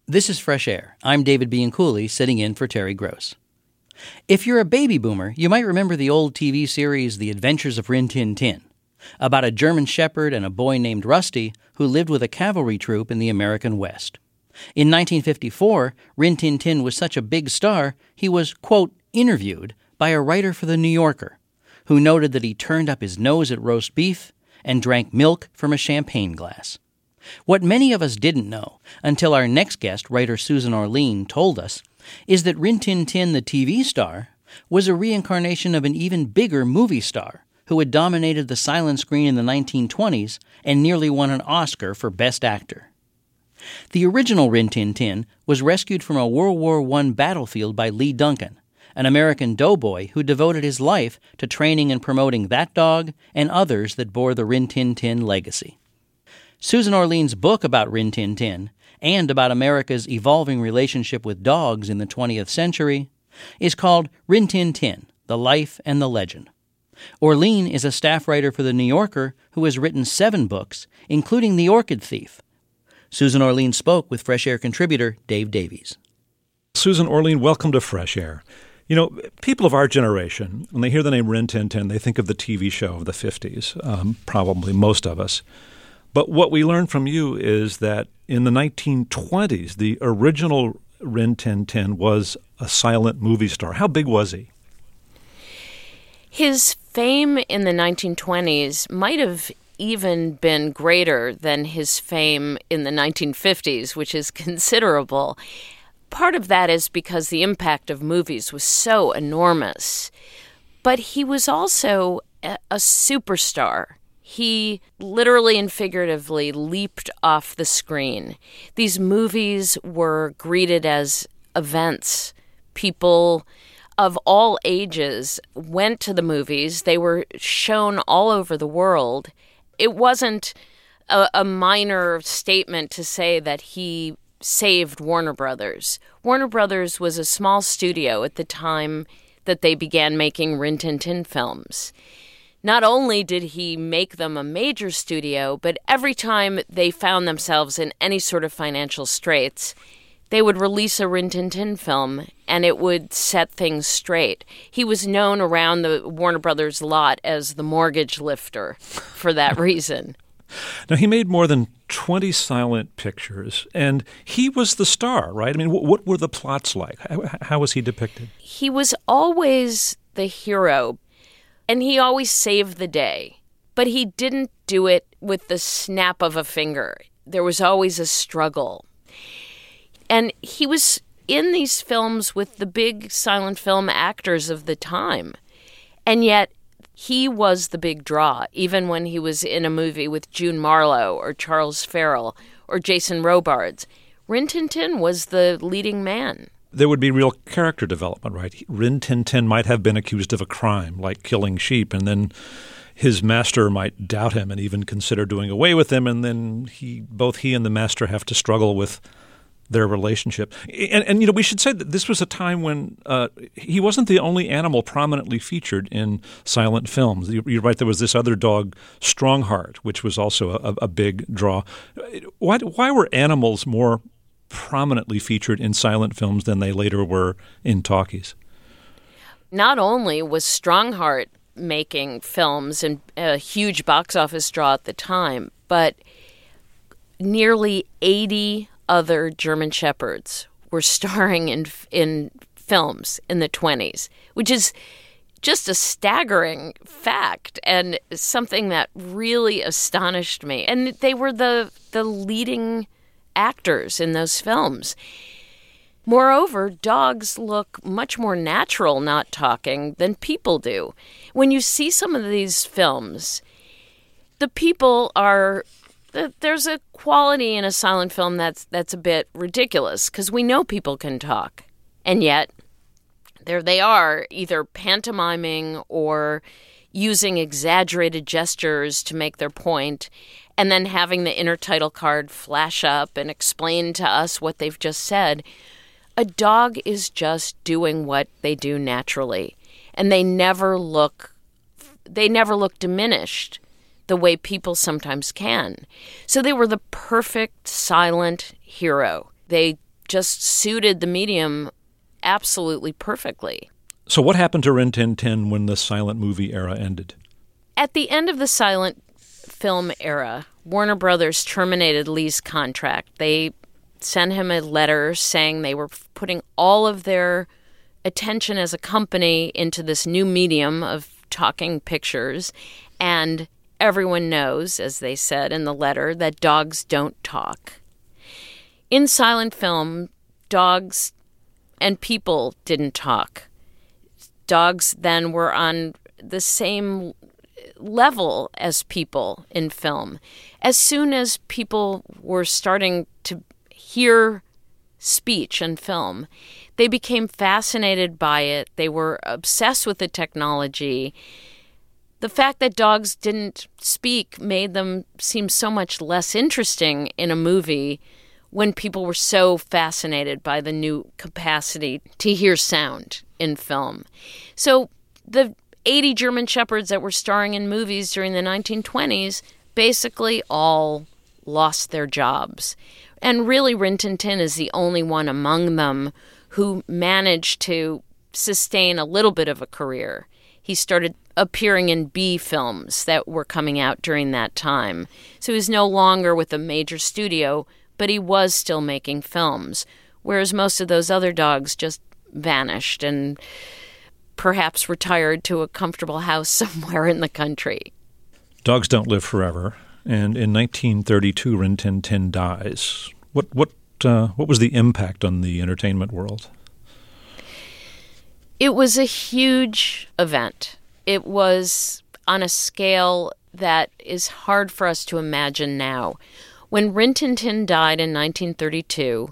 This is Fresh Air. I'm David Bianculli, sitting in for Terry Gross. If you're a baby boomer, you might remember the old TV series The Adventures of Rin Tin Tin, about a German shepherd and a boy named Rusty who lived with a cavalry troop in the American West. In 1954, Rin Tin Tin was such a big star, he was, quote, interviewed by a writer for The New Yorker, who noted that he turned up his nose at roast beef and drank milk from a champagne glass. What many of us didn't know, until our next guest, writer Susan Orlean, told us, is that Rin Tin Tin, the TV star, was a reincarnation of an even bigger movie star who had dominated the silent screen in the 1920s and nearly won an Oscar for Best Actor. The original Rin Tin Tin was rescued from a World War I battlefield by Lee Duncan, an American doughboy who devoted his life to training and promoting that dog and others that bore the Rin Tin Tin legacy. Susan Orlean's book about Rin Tin Tin, and about America's evolving relationship with dogs in the 20th century, is called Rin Tin Tin, The Life and the Legend. Orlean is a staff writer for The New Yorker who has written 7 books, including The Orchid Thief. Susan Orlean spoke with Fresh Air contributor Dave Davies. Susan Orlean, welcome to Fresh Air. You know, people of our generation, when they hear the name Rin Tin Tin, they think of the TV show of the 50s, probably most of us. But what we learned from you is that in the 1920s, the original Rin Tin Tin was a silent movie star. How big was he? His fame in the 1920s might have even been greater than his fame in the 1950s, which is considerable. Part of that is because the impact of movies was so enormous. But he was also a superstar. He literally and figuratively leaped off the screen. These movies were greeted as events. People of all ages went to the movies. They were shown all over the world. It wasn't a minor statement to say that he saved Warner Brothers. Warner Brothers was a small studio at the time that they began making Rin Tin Tin films. Not only did he make them a major studio, but every time they found themselves in any sort of financial straits, they would release a Rin Tin Tin film, and it would set things straight. He was known around the Warner Brothers lot as the mortgage lifter for that reason. Now, he made more than 20 silent pictures, and he was the star, right? I mean, what were the plots like? How was he depicted? He was always the hero, and he always saved the day. But he didn't do it with the snap of a finger. There was always a struggle. And he was in these films with the big silent film actors of the time. And yet, he was the big draw, even when he was in a movie with June Marlowe or Charles Farrell or Jason Robards. Rin Tin Tin was the leading man. There would be real character development, right? Rin Tin Tin might have been accused of a crime, like killing sheep, and then his master might doubt him and even consider doing away with him, and then both he and the master have to struggle with their relationship. And you know, we should say that this was a time when he wasn't the only animal prominently featured in silent films. You're right, there was this other dog, Strongheart, which was also a big draw. Why were animals more prominently featured in silent films than they later were in talkies? Not only was Strongheart making films and a huge box office draw at the time, but nearly 80 other German Shepherds were starring in films in the 20s, which is just a staggering fact and something that really astonished me. And they were the leading actors in those films. Moreover, dogs look much more natural not talking than people do. When you see some of these films, the people are... There's a quality in a silent film that's a bit ridiculous because we know people can talk. And yet, there they are, either pantomiming or using exaggerated gestures to make their point, and then having the inner title card flash up and explain to us what they've just said. A dog is just doing what they do naturally, and they never look diminished the way people sometimes can. So they were the perfect silent hero. They just suited the medium absolutely perfectly. So what happened to Rin Tin Tin when the silent movie era ended? At the end of the silent film era, Warner Brothers terminated Lee's contract. They sent him a letter saying they were putting all of their attention as a company into this new medium of talking pictures. And everyone knows, as they said in the letter, that dogs don't talk. In silent film, dogs and people didn't talk. Dogs then were on the same level as people in film. As soon as people were starting to hear speech and film, they became fascinated by it. They were obsessed with the technology. The fact that dogs didn't speak made them seem so much less interesting in a movie when people were so fascinated by the new capacity to hear sound in film. So the 80 German Shepherds that were starring in movies during the 1920s basically all lost their jobs. And really, Rin Tin Tin is the only one among them who managed to sustain a little bit of a career. He started appearing in B films that were coming out during that time. So he was no longer with a major studio, but he was still making films, whereas most of those other dogs just vanished and perhaps retired to a comfortable house somewhere in the country. Dogs don't live forever, and in 1932, Rin Tin Tin dies. What was the impact on the entertainment world? It was a huge event. It was on a scale that is hard for us to imagine now. When Rin Tin Tin died in 1932,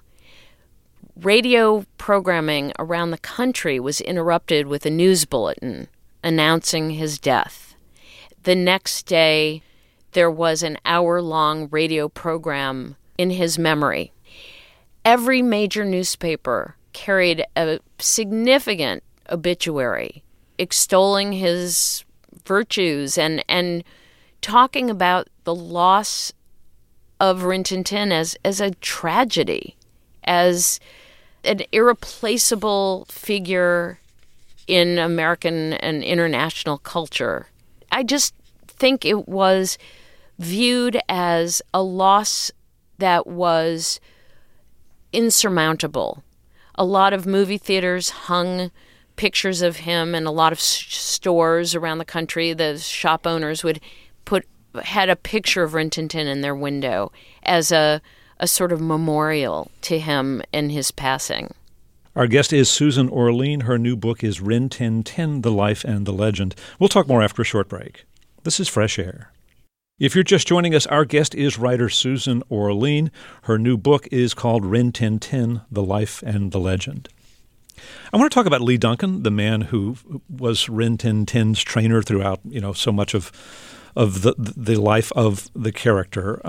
radio programming around the country was interrupted with a news bulletin announcing his death. The next day, there was an hour-long radio program in his memory. Every major newspaper carried a significant obituary extolling his virtues and talking about the loss of Rin Tin Tin as a tragedy, as an irreplaceable figure in American and international culture. I just think it was viewed as a loss that was insurmountable. A lot of movie theaters hung pictures of him, and a lot of stores around the country, the shop owners had a picture of Rin Tin Tin in their window as a sort of memorial to him in his passing. Our guest is Susan Orlean. Her new book is Rin Tin Tin, The Life and the Legend. We'll talk more after a short break. This is Fresh Air. If you're just joining us, our guest is writer Susan Orlean. Her new book is called Rin Tin Tin, The Life and the Legend. I want to talk about Lee Duncan, the man who was Rin Tin Tin's trainer throughout, so much of the life of the character.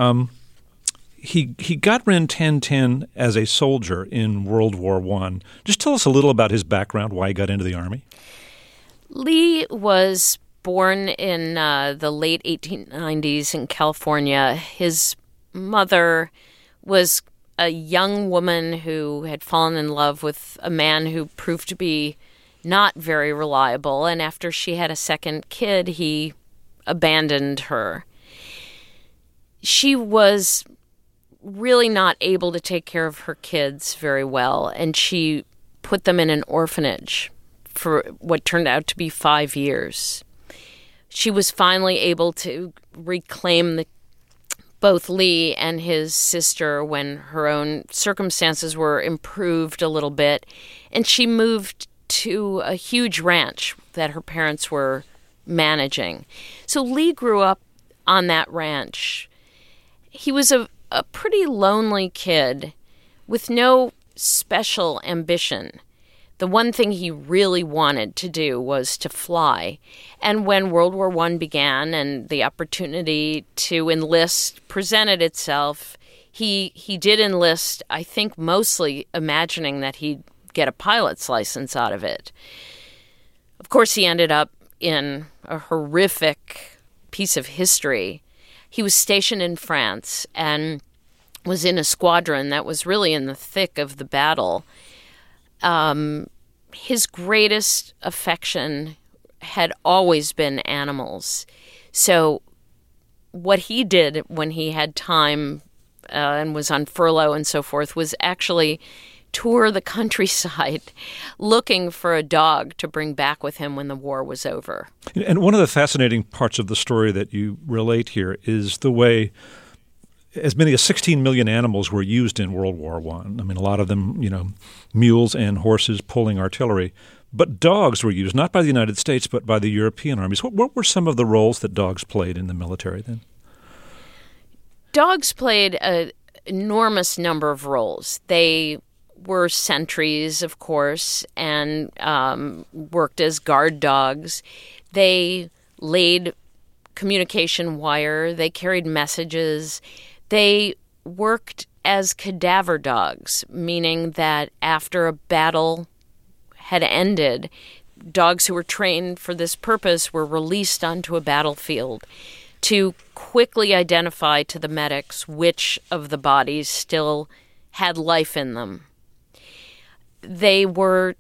He got Rin Tin Tin as a soldier in World War I. Just tell us a little about his background, why he got into the Army. Lee was born in the late 1890s in California. His mother was a young woman who had fallen in love with a man who proved to be not very reliable, and after she had a second kid, he abandoned her. She was really not able to take care of her kids very well, and she put them in an orphanage for what turned out to be 5 years. She was finally able to reclaim both Lee and his sister when her own circumstances were improved a little bit, and she moved to a huge ranch that her parents were managing. So Lee grew up on that ranch. He was a pretty lonely kid with no special ambition. The one thing he really wanted to do was to fly. And when World War I began and the opportunity to enlist presented itself, he did enlist, I think mostly imagining that he'd get a pilot's license out of it. Of course, he ended up in a horrific piece of history. He was stationed in France, and was in a squadron that was really in the thick of the battle, his greatest affection had always been animals. So what he did when he had time and was on furlough and so forth was actually tour the countryside looking for a dog to bring back with him when the war was over. And one of the fascinating parts of the story that you relate here is the way as many as 16 million animals were used in World War I. I mean, a lot of them, mules and horses pulling artillery. But dogs were used, not by the United States, but by the European armies. What were some of the roles that dogs played in the military then? Dogs played an enormous number of roles. They were sentries, of course, and worked as guard dogs. They laid communication wire. They carried messages. They worked as cadaver dogs, meaning that after a battle had ended, dogs who were trained for this purpose were released onto a battlefield to quickly identify to the medics which of the bodies still had life in them. They were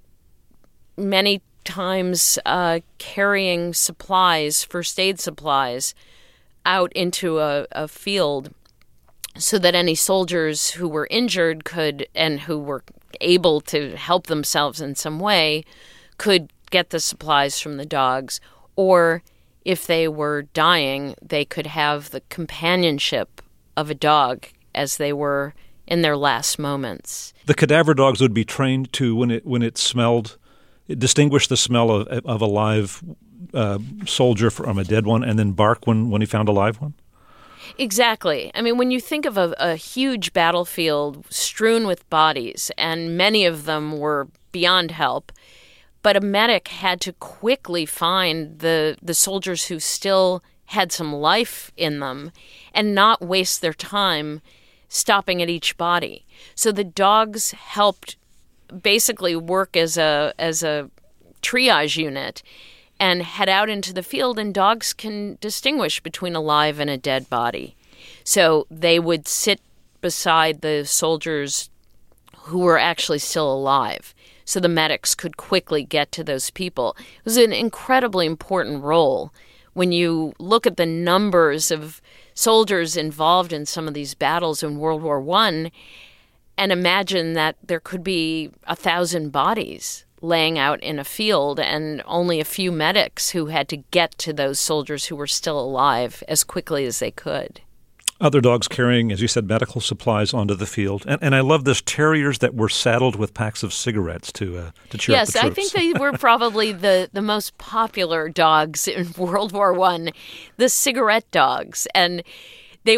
many times carrying supplies, first aid supplies, out into a field so that any soldiers who were injured and who were able to help themselves in some way could get the supplies from the dogs, or if they were dying, they could have the companionship of a dog as they were in their last moments. The cadaver dogs would be trained to, when it smelled, it distinguished the smell of a live soldier from a dead one, and then bark when he found a live one? Exactly. I mean, when you think of a huge battlefield strewn with bodies, and many of them were beyond help, but a medic had to quickly find the soldiers who still had some life in them and not waste their time stopping at each body. So the dogs helped basically work as a triage unit and head out into the field, and dogs can distinguish between a live and a dead body. So they would sit beside the soldiers who were actually still alive, so the medics could quickly get to those people. It was an incredibly important role when you look at the numbers of soldiers involved in some of these battles in World War I, and imagine that there could be 1,000 bodies laying out in a field and only a few medics who had to get to those soldiers who were still alive as quickly as they could. Other dogs carrying, as you said, medical supplies onto the field. And I love this, terriers that were saddled with packs of cigarettes to cheer up the troops. Yes, I think they were probably the most popular dogs in World War I, the cigarette dogs. And they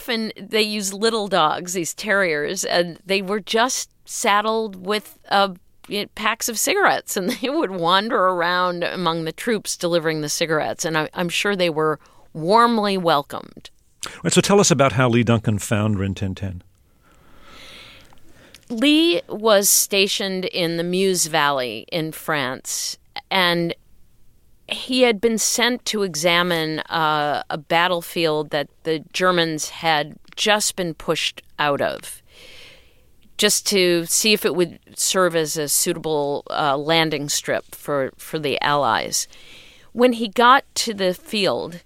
used little dogs, these terriers, and they were just saddled with packs of cigarettes, and they would wander around among the troops delivering the cigarettes. And I'm sure they were warmly welcomed. All right, so tell us about how Lee Duncan found Rin Tin Tin. Lee was stationed in the Meuse Valley in France, and he had been sent to examine a battlefield that the Germans had just been pushed out of, just to see if it would serve as a suitable landing strip for the Allies. When he got to the field,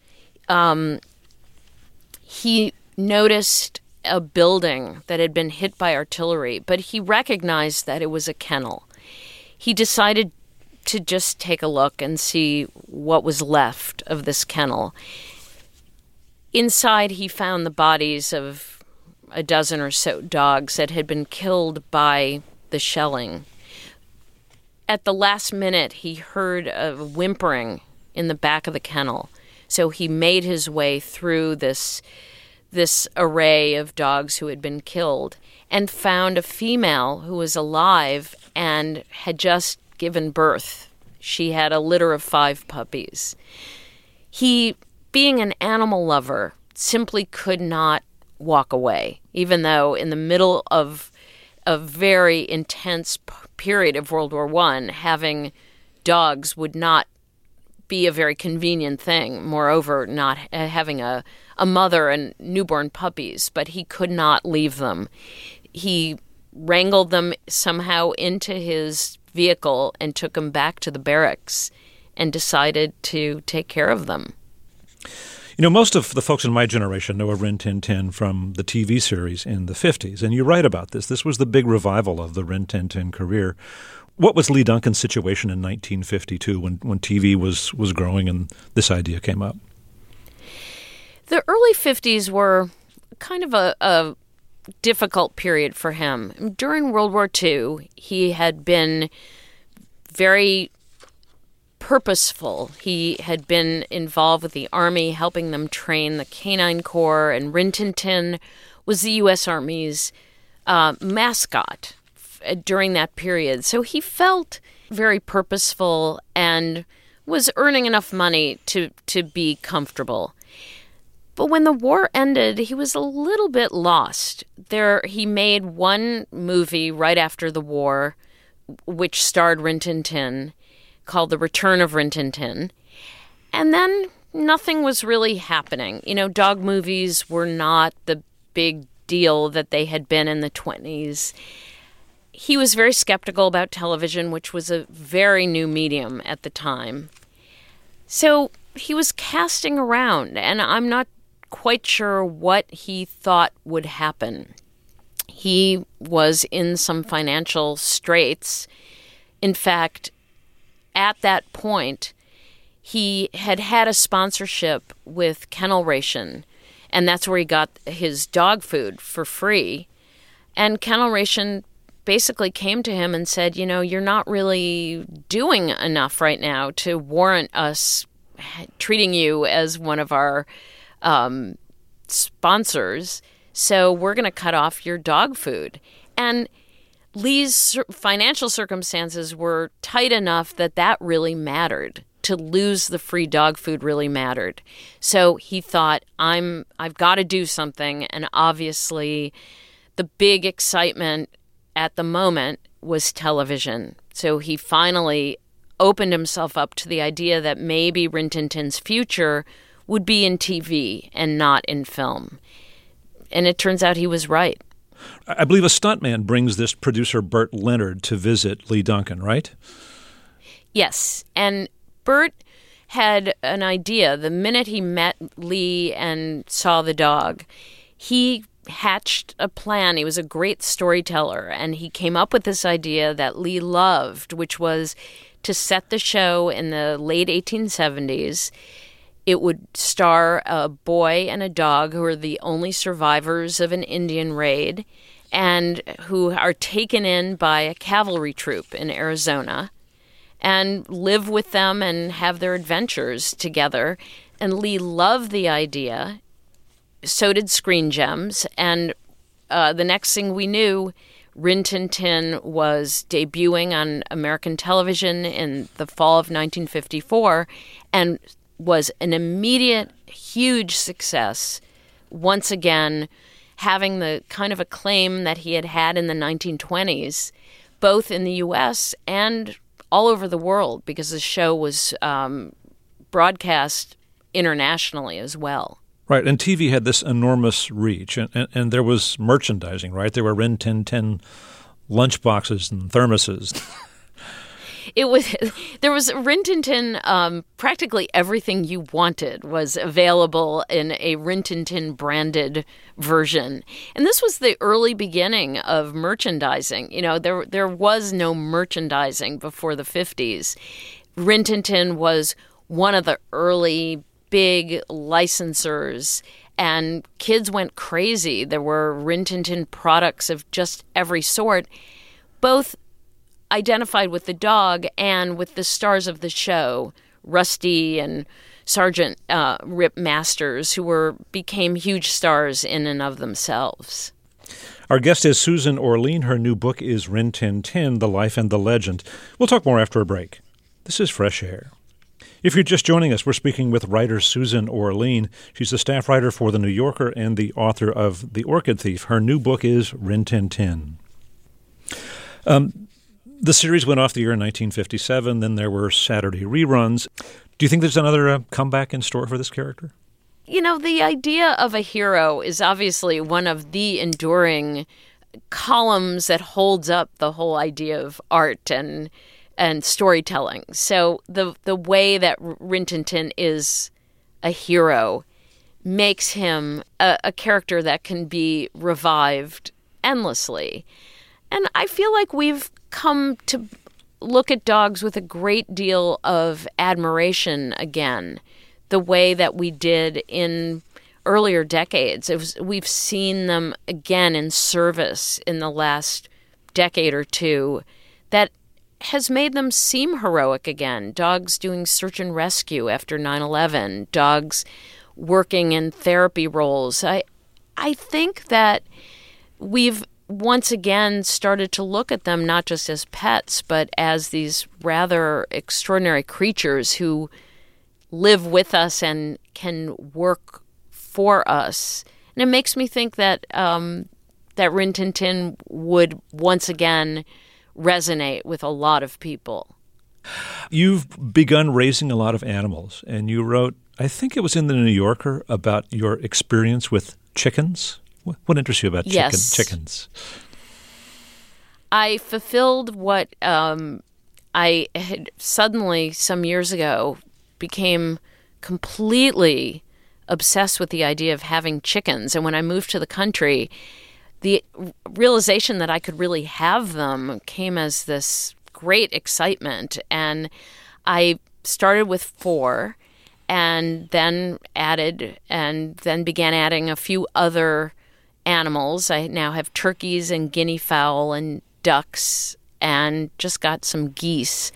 he noticed a building that had been hit by artillery, but he recognized that it was a kennel. He decided to just take a look and see what was left of this kennel. Inside, he found the bodies of a dozen or so dogs that had been killed by the shelling. At the last minute, he heard a whimpering in the back of the kennel. So he made his way through this array of dogs who had been killed and found a female who was alive and had just given birth. She had a litter of 5 puppies. He, being an animal lover, simply could not walk away, even though in the middle of a very intense period of World War I, having dogs would not be a very convenient thing. Moreover, not having a mother and newborn puppies, but he could not leave them. He wrangled them somehow into his vehicle and took them back to the barracks and decided to take care of them. You know, most of the folks in my generation know of Rin Tin Tin from the TV series in the 50s, and you write about this. This was the big revival of the Rin Tin Tin career. What was Lee Duncan's situation in 1952 when TV was growing and this idea came up? The early 50s were kind of a difficult period for him. During World War II, he had been very purposeful. He had been involved with the Army, helping them train the Canine Corps, and Rin Tin Tin was the U.S. Army's mascot during that period. So he felt very purposeful and was earning enough money to be comfortable. But when the war ended, he was a little bit lost. He made one movie right after the war, which starred Rin Tin Tin, called The Return of Rin Tin Tin. And then nothing was really happening. You know, dog movies were not the big deal that they had been in the 20s. He was very skeptical about television, which was a very new medium at the time. So he was casting around, and I'm not quite sure what he thought would happen. He was in some financial straits. In fact, at that point, he had a sponsorship with Kennel Ration, and that's where he got his dog food for free. And Kennel Ration basically came to him and said, you know, you're not really doing enough right now to warrant us treating you as one of our sponsors, so we're going to cut off your dog food. And Lee's financial circumstances were tight enough that really mattered. To lose the free dog food really mattered. So he thought, I've got to do something. And obviously, the big excitement at the moment was television. So he finally opened himself up to the idea that maybe Rin Tin Tin's future would be in TV and not in film. And it turns out he was right. I believe a stuntman brings this producer Burt Leonard to visit Lee Duncan, right? Yes, and Burt had an idea. The minute he met Lee and saw the dog, he hatched a plan. He was a great storyteller, and he came up with this idea that Lee loved, which was to set the show in the late 1870s. It would star a boy and a dog who are the only survivors of an Indian raid and who are taken in by a cavalry troop in Arizona and live with them and have their adventures together. And Lee loved the idea. So did Screen Gems. And the next thing we knew, Rin Tin Tin was debuting on American television in the fall of 1954 and was an immediate, huge success, once again having the kind of acclaim that he had in the 1920s, both in the U.S. and all over the world, because the show was broadcast internationally as well. Right, and TV had this enormous reach, and there was merchandising, right? There were Rin Tin Tin lunchboxes and thermoses. There was Rin Tin Tin, practically everything you wanted was available in a Rin Tin Tin branded version. And this was the early beginning of merchandising. You know, there was no merchandising before the 50s. Rin Tin Tin was one of the early big licensors, and kids went crazy. There were Rin Tin Tin products of just every sort, both identified with the dog and with the stars of the show, Rusty and Sergeant Rip Masters, who became huge stars in and of themselves. Our guest is Susan Orlean. Her new book is Rin Tin Tin, The Life and the Legend. We'll talk more after a break. This is Fresh Air. If you're just joining us, we're speaking with writer Susan Orlean. She's a staff writer for The New Yorker and the author of The Orchid Thief. Her new book is Rin Tin Tin. The series went off the air in 1957. Then there were Saturday reruns. Do you think there's another comeback in store for this character? The idea of a hero is obviously one of the enduring columns that holds up the whole idea of art and storytelling. So the way that Rin Tin Tin is a hero makes him a character that can be revived endlessly. And I feel like we've come to look at dogs with a great deal of admiration again, the way that we did in earlier decades. We've seen them again in service in the last decade or two that has made them seem heroic again. Dogs doing search and rescue after 9/11, dogs working in therapy roles. I think that we've once again started to look at them not just as pets, but as these rather extraordinary creatures who live with us and can work for us. And it makes me think that that Rin Tin Tin would once again resonate with a lot of people. You've begun raising a lot of animals, and you wrote, I think it was in the New Yorker, about your experience with chickens. What interests you about chickens? I fulfilled what I had suddenly, some years ago, became completely obsessed with the idea of having chickens. And when I moved to the country, the realization that I could really have them came as this great excitement. And I started with 4 and then began adding a few other animals. I now have turkeys and guinea fowl and ducks and just got some geese.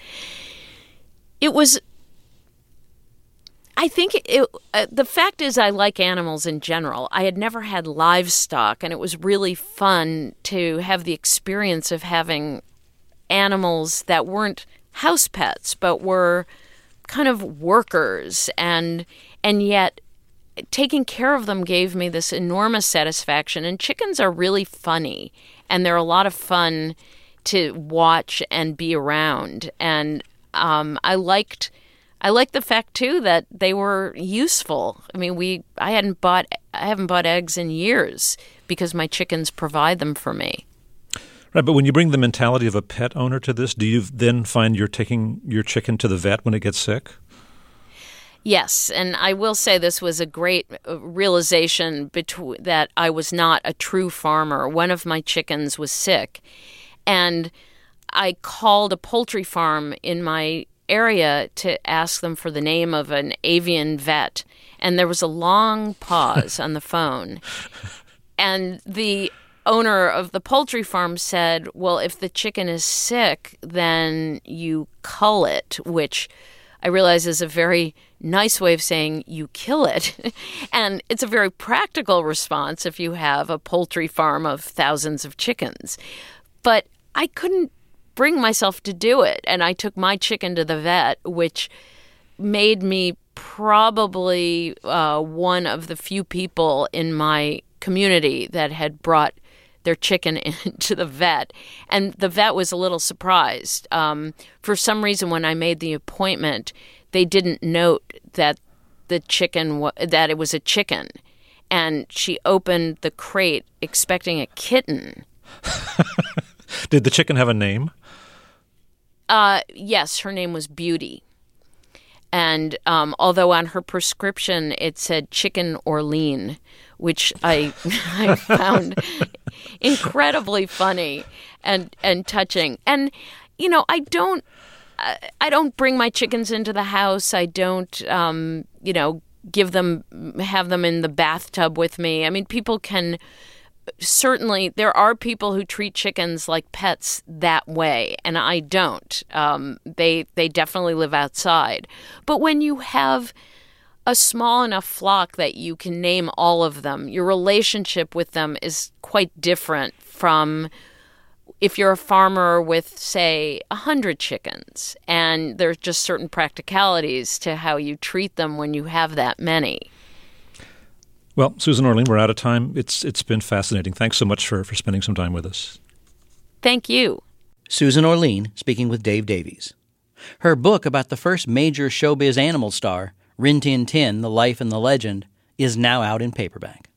The fact is I like animals in general. I had never had livestock, and it was really fun to have the experience of having animals that weren't house pets, but were kind of workers, and yet taking care of them gave me this enormous satisfaction. And chickens are really funny, and they're a lot of fun to watch and be around. And I liked the fact too that they were useful. I mean, I haven't bought eggs in years because my chickens provide them for me. Right, but when you bring the mentality of a pet owner to this, do you then find you're taking your chicken to the vet when it gets sick? Yes, and I will say this was a great realization that I was not a true farmer. One of my chickens was sick, and I called a poultry farm in my area to ask them for the name of an avian vet, and there was a long pause on the phone. And the owner of the poultry farm said, well, if the chicken is sick, then you cull it, which I realize is a very nice way of saying you kill it. And it's a very practical response if you have a poultry farm of thousands of chickens. But I couldn't bring myself to do it. And I took my chicken to the vet, which made me probably one of the few people in my community that had brought their chicken into the vet. And the vet was a little surprised. For some reason, when I made the appointment, they didn't note that that it was a chicken. And she opened the crate expecting a kitten. Did the chicken have a name? Yes, her name was Beauty. And although on her prescription it said Chicken Orlean, which I found incredibly funny and touching. And I don't bring my chickens into the house. I don't have them in the bathtub with me. I mean, people can. Certainly, there are people who treat chickens like pets that way, and I don't. They definitely live outside. But when you have a small enough flock that you can name all of them, your relationship with them is quite different from if you're a farmer with, say, 100 chickens, and there's just certain practicalities to how you treat them when you have that many. Well, Susan Orlean, we're out of time. It's been fascinating. Thanks so much for spending some time with us. Thank you. Susan Orlean speaking with Dave Davies. Her book about the first major showbiz animal star, Rin Tin Tin, The Life and the Legend, is now out in paperback.